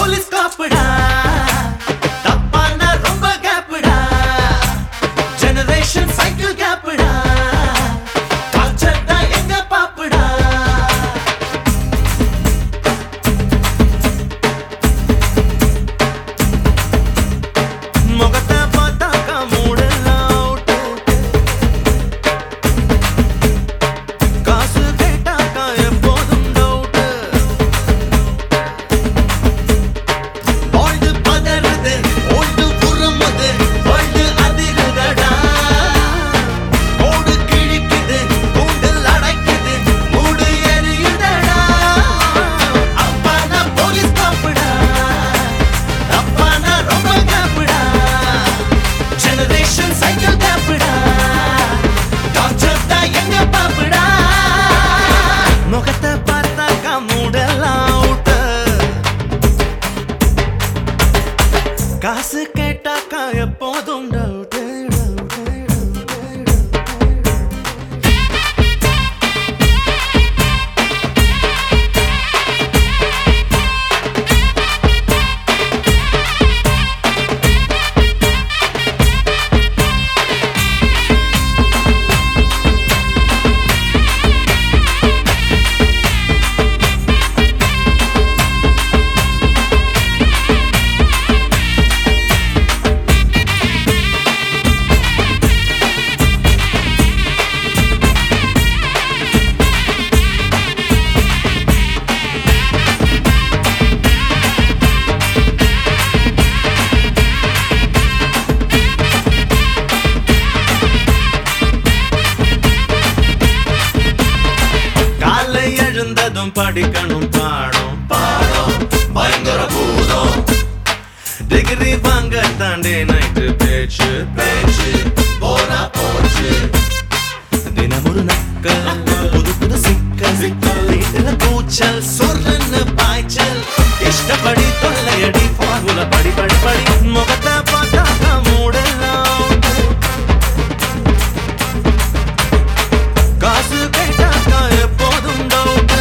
police காப்புடா தப்பான ரொம்ப கேப்புடா ஜெனரேஷன் சைக்கிள் கேப்புடா கல்ச்சர் தான் எங்க பாப்புடா முகத்தை பார்த்தாக்கா மூடலாம் அவுட்டு காசு கேட்டாக்கா எப்போதும் டவுட்டு ஓல்டு பதறுது ஓல்டு புறமுது ஓல்டு அதிருதடா ஓடு கிழிக்குது கூண்டில் அடைக்குது மூடு எரியுதடா அப்பான போலீஸ் காப்புடா தப்பான ரொம்ப கேப்புடா ஜெனரேஷன் சைக்கிள் கேப்புடா டார்ச்சர் தான் எங்க பாப்புடா முகத்தை பார்த்தாக்கா மூடலாம் அவுட்டு காசு கேட்டாக்கா எப்போதும் டவுட்டு காலை எழுந்ததும் படிக்கணும் பாடம் பாடம் பயங்கர பூதம் டிகிரி வாங்க தாண்டி நைட்டு பேச்சு பேச்சு போனா போச்சு தினமொரு நக்கல் புது புது சிக்கல் வீட்டுல கூச்சல் சொல்லுன்னு பாய்ச்சல் இஷ்டப்படி தொல்லையடி ஃபார்முலா படி படி படி முகத்தை பார்த்தாக்கா மூடலாம் காசு கேட்டாக்கா எப்போதும் டவுட்டு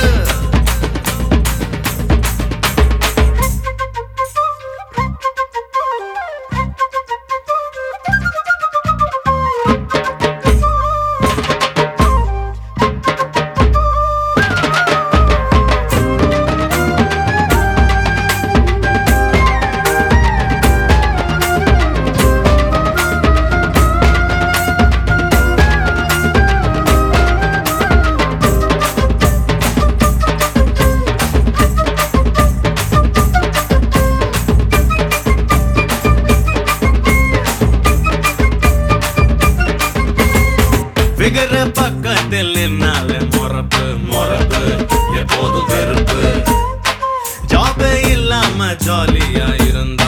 விகர பக்கத்தில் நின்னாலே மொறப்பு மொறப்பு எப்போதும் வெறுப்பு ஜாபே இல்லாம ஜாலியா இருந்த